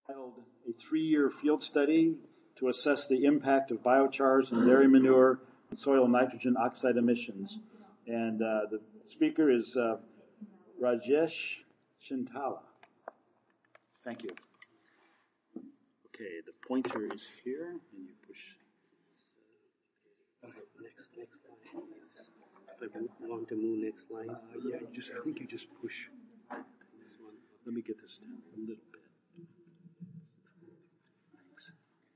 Titled A Three-Year Field Study to Assess the Impact of Biochars and Dairy Manure on Soil Nitrogen Oxide Emissions. And the speaker is Rajesh Chintala. Thank you. Okay, the pointer is here, and you push. Okay, next line. If I want to move next line. Yeah, I think you just push this one. Let me get this down a little bit. Thanks.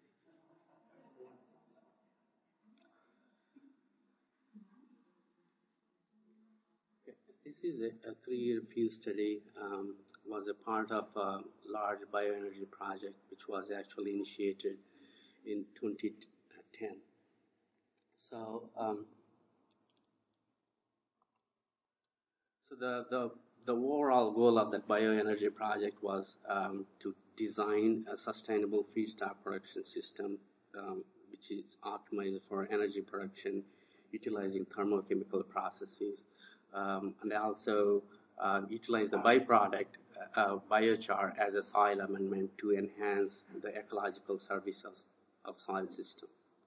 This is a 3-year field study. Was a part of a large bioenergy project, which was actually initiated in 2010. So, the overall goal of that bioenergy project was to design a sustainable feedstock production system, which is optimized for energy production, utilizing thermochemical processes, and also utilize the byproduct biochar as a soil amendment to enhance the ecological services of soil system.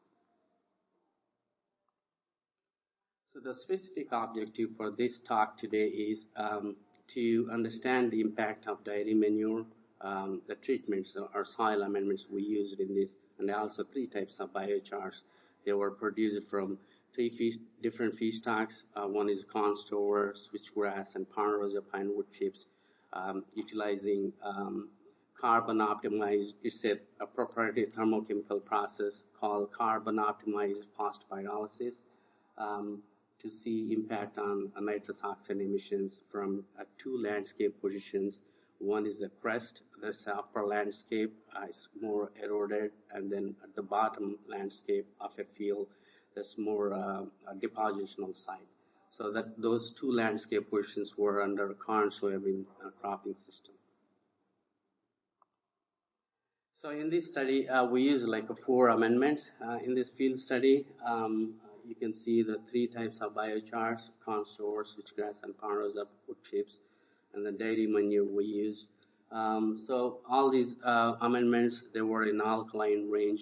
So the specific objective for this talk today is to understand the impact of dairy manure, the treatments or soil amendments we used in this, and also 3 types of biochars. They were produced from 3 different feedstocks. One is corn stover, switchgrass, and ponderosa pine wood chips, utilizing carbon optimized. It's a proprietary thermochemical process called carbon optimized phosphopyrolysis. To see impact on nitrous oxide emissions from 2 landscape positions. One is the crest, the upper landscape is more eroded, and then at the bottom landscape of a field, there's more depositional site. So that those 2 landscape positions were under corn soybean cropping system. So in this study, we used like 4 amendments in this field study. You can see the 3 types of biochars: corn stover, switchgrass, and ponderosa wood chips, and the dairy manure we use. So all these amendments, they were in alkaline range.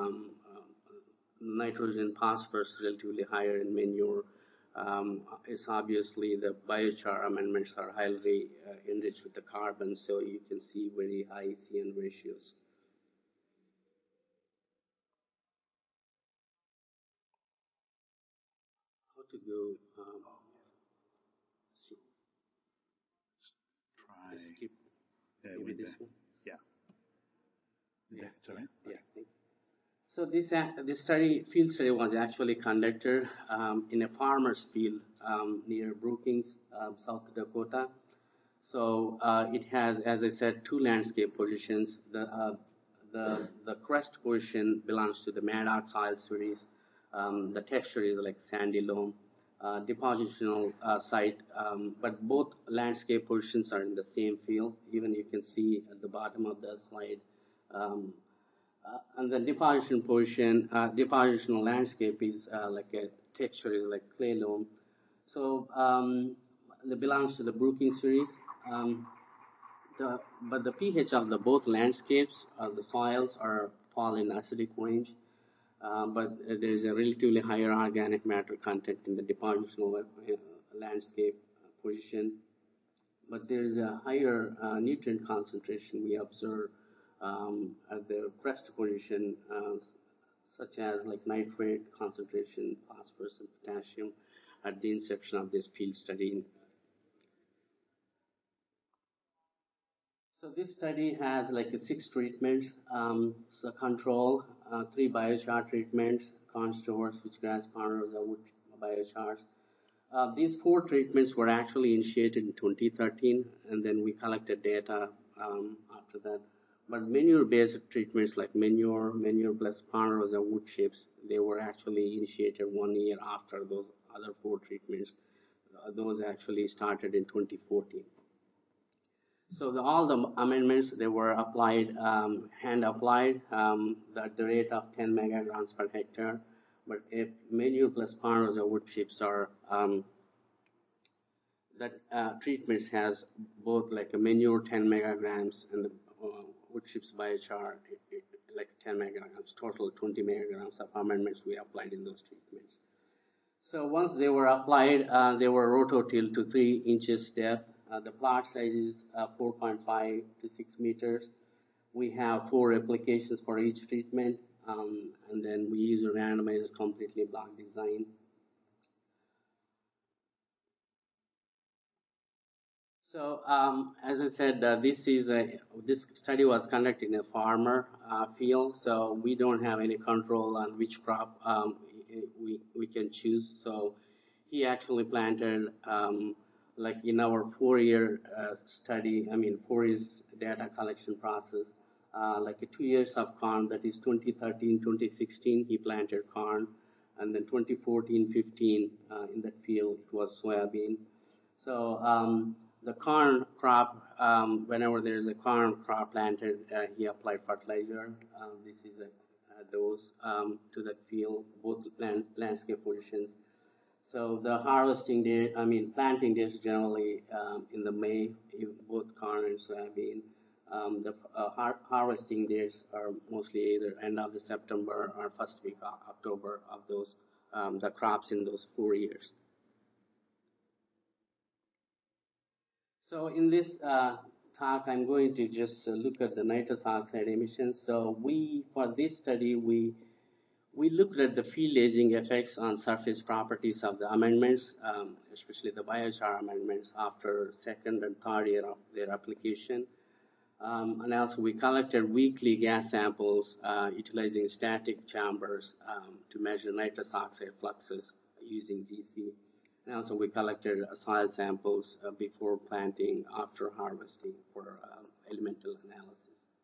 Nitrogen, phosphorus relatively higher in manure. It's obviously the biochar amendments are highly enriched with the carbon, so you can see very high CN ratios. To go Try. Skip. Yeah, Maybe this one. Yeah. Yeah. Sorry. Yeah. So this field study was actually conducted in a farmer's field near Brookings, South Dakota. So it has, as I said, 2 landscape positions. The crest position belongs to the Maddox soil series. The texture is like sandy loam. Depositional site, but both landscape positions are in the same field. Even you can see at the bottom of the slide. And the deposition position, depositional landscape is like a texture is like clay loam. So it belongs to the Brookings series. But the pH of the both landscapes, the soils fall in acidic range. But there is a relatively higher organic matter content in the depositional landscape position. But there is a higher nutrient concentration we observe at the crest position, such as like nitrate concentration, phosphorus, and potassium at the inception of this field study. So this study has like 6 treatments. So control, 3 biochar treatments: corn stover, switchgrass, ponderosa wood biochars. These 4 treatments were actually initiated in 2013, and then we collected data after that. But manure-based treatments like manure plus ponderosa wood chips, they were actually initiated 1 year after those other 4 treatments. Those actually started in 2014. So all the amendments, they were applied, hand applied, at the rate of 10 megagrams per hectare. But if manure plus ponderosa wood chips are, treatments has both like a manure 10 megagrams and the wood chips biochar, like 10 megagrams, total 20 megagrams of amendments we applied in those treatments. So once they were applied, they were rototilled to 3 inches depth. The plot size is 4.5 to 6 meters. We have 4 applications for each treatment, and then we use a randomized completely block design. So as I said, this study was conducted in a farmer field, so we don't have any control on which crop we can choose. So he actually planted, like in our 4-year study, 4 years data collection process, like 2 years of corn, that is 2013, 2016, he planted corn, and then 2014, 15 in that field it was soybean. So the corn crop, whenever there is a corn crop planted, he applied fertilizer. This is a dose to that field, both landscape positions. So the harvesting day, planting days generally in the May, both corn and soybean. The harvesting days are mostly either end of the September or first week of October of those the crops in those 4 years. So in this talk, I'm going to just look at the nitrous oxide emissions. So for this study, we looked at the field aging effects on surface properties of the amendments, especially the biochar amendments after second and third year of their application. And also we collected weekly gas samples utilizing static chambers to measure nitrous oxide fluxes using GC. And also we collected soil samples before planting, after harvesting for elemental analysis.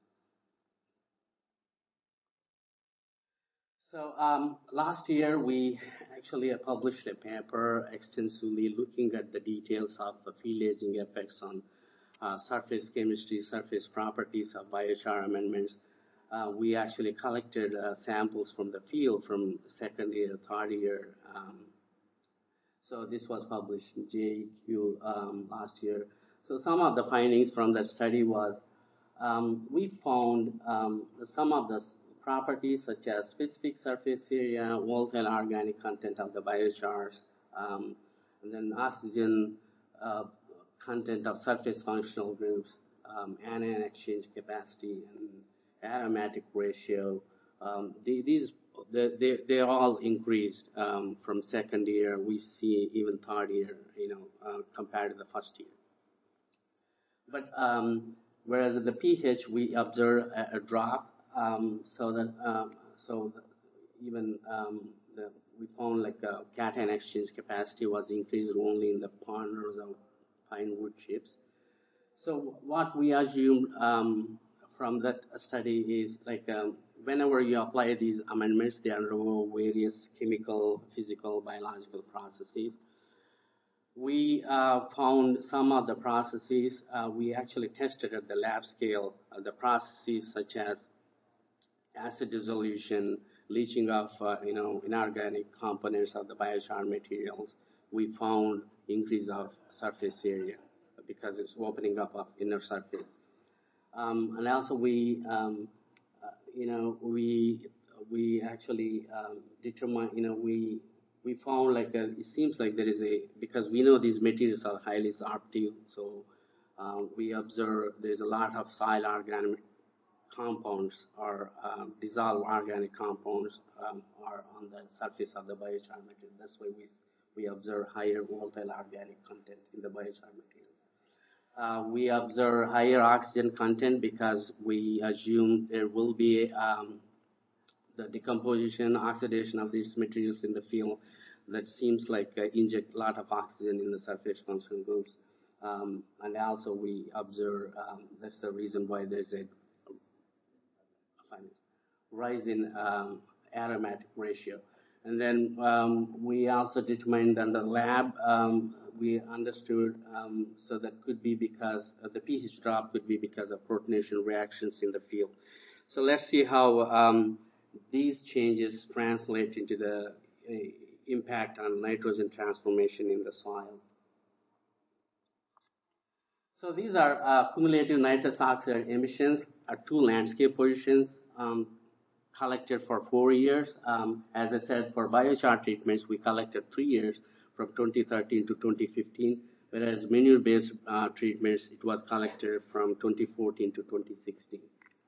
So last year we actually published a paper extensively looking at the details of the field aging effects on surface chemistry, surface properties of biochar amendments. We actually collected samples from the field from second year, third year. So this was published in JEQ last year. So some of the findings from the study was we found some of the properties such as specific surface area, volatile organic content of the biochars, and then oxygen content of surface functional groups, anion exchange capacity, and aromatic ratio. They all increased from second year. We see even third year, compared to the first year. But whereas the pH, we observe a drop. We found like the cation exchange capacity was increased only in the corners of pine wood chips. So what we assumed from that study is like whenever you apply these amendments, they undergo various chemical, physical, biological processes. We found some of the processes we actually tested at the lab scale. The processes such as acid dissolution, leaching of inorganic components of the biochar materials. We found increase of surface area because it's opening up of inner surface. And also we actually determined, we found like it seems like there is because we know these materials are highly sorptive, so we observe there's a lot of soil organic compounds or dissolved organic compounds are on the surface of the biochar material. That's why we observe higher volatile organic content in the biochar materials. We observe higher oxygen content because we assume there will be the decomposition, oxidation of these materials in the field that seems like inject a lot of oxygen in the surface functional groups. And also we observe that's the reason why there's a rise in aromatic ratio. And then we also determined in the lab, we understood, so that could be because the pH drop could be because of protonation reactions in the field. So let's see how these changes translate into the impact on nitrogen transformation in the soil. So these are cumulative nitrous oxide emissions 2 landscape positions collected for 4 years. As I said, for biochar treatments, we collected 3 years from 2013 to 2015, whereas manure-based treatments, it was collected from 2014 to 2016.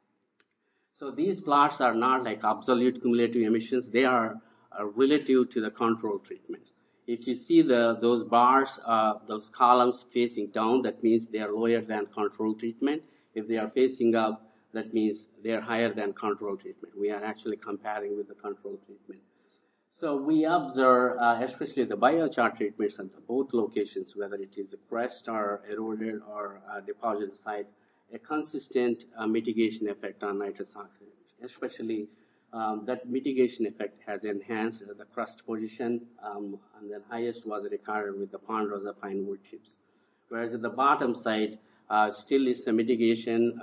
So these plots are not like absolute cumulative emissions. They are relative to the control treatments. If you see those bars, those columns facing down, that means they are lower than control treatment. If they are facing up, that means they are higher than control treatment. We are actually comparing with the control treatment. So we observe, especially the biochar treatments at both locations, whether it is a crest or eroded or deposit site, a consistent mitigation effect on nitrous oxide, especially that mitigation effect has enhanced the crust position, and the highest was recorded with the Ponderosa pine wood chips. Whereas at the bottom side, still is a mitigation,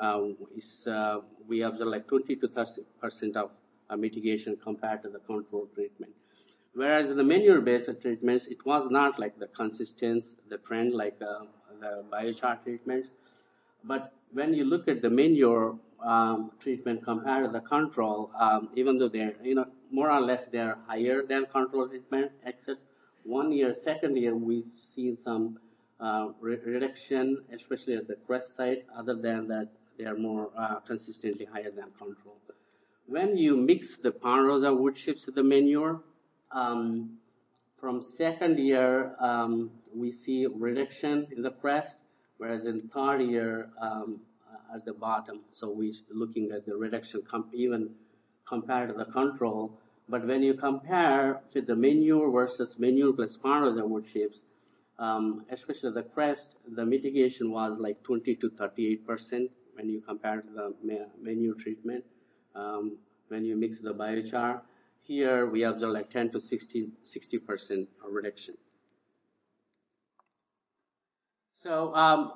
we observe like 20 to 30% of mitigation compared to the control treatment. Whereas in the manure-based treatments, it was not like the consistency, the trend like the biochar treatments. But when you look at the manure treatment compared to the control, even though they're, more or less they're higher than control treatment, except 1 year, second year, we've seen some reduction, especially at the crest site. Other than that, they are more consistently higher than control. When you mix the Ponderosa wood chips with the manure, from second year, we see reduction in the crest, whereas in third year, at the bottom, so we're looking at the reduction even compared to the control. But when you compare with the manure versus manure plus Ponderosa wood chips, especially the crest, the mitigation was like 20 to 38% when you compare to the manure treatment. When you mix the biochar, here we observe like 10 to 60% reduction. So,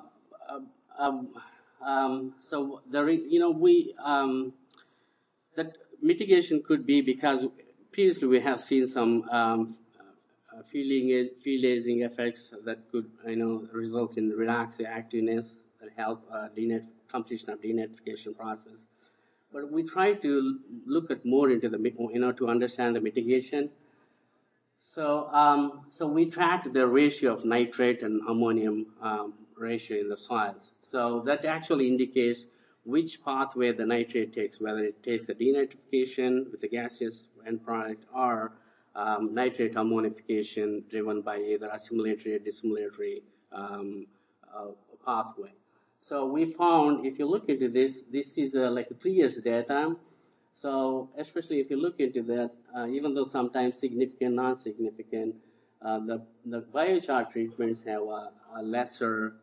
that mitigation could be because previously we have seen some feliazing effects that could, result in redox activeness and help completion of denitrification process. But we try to look at more into the, to understand the mitigation. So, we track the ratio of nitrate and ammonium ratio in the soils. So that actually indicates which pathway the nitrate takes, whether it takes a denitrification with the gaseous end product or nitrate ammonification driven by either assimilatory or dissimilatory pathway. So we found, if you look into this is like 3 years data. So especially if you look into that, even though sometimes significant, non-significant, the biochar treatments have a lesser,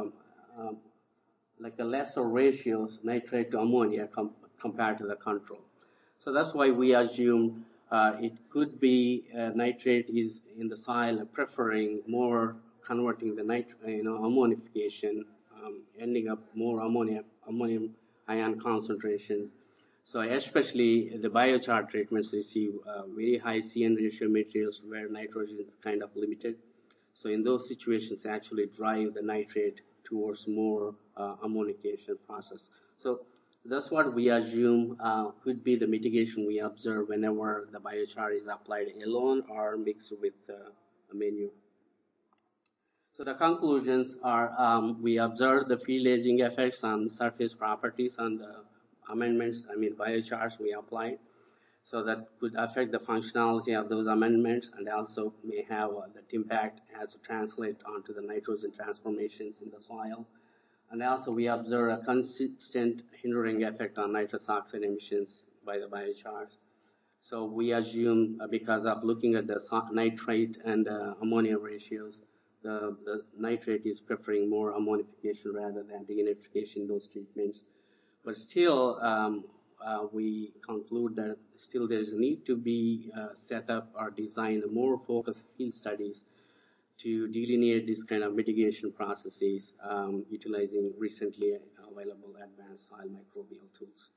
lesser ratios nitrate to ammonia compared to the control. So that's why we assume it could be nitrate is in the soil preferring more converting the ammonification, ending up more ammonium ion concentrations. So especially the biochar treatments receive very high CN ratio materials where nitrogen is kind of limited. So in those situations, actually drive the nitrate towards more ammonification process. So that's what we assume could be the mitigation we observe whenever the biochar is applied alone or mixed with a manure. So the conclusions are we observe the feliazing effects on surface properties on the amendments, biochars we applied. So that could affect the functionality of those amendments and also may have that impact as to translate onto the nitrogen transformations in the soil. And also we observe a consistent hindering effect on nitrous oxide emissions by the biochars. So we assume because of looking at the nitrate and ammonia ratios, the nitrate is preferring more ammonification rather than denitrification in those treatments. But still, we conclude that still there is a need to be set up or design more focused field studies to delineate this kind of mitigation processes utilizing recently available advanced soil microbial tools.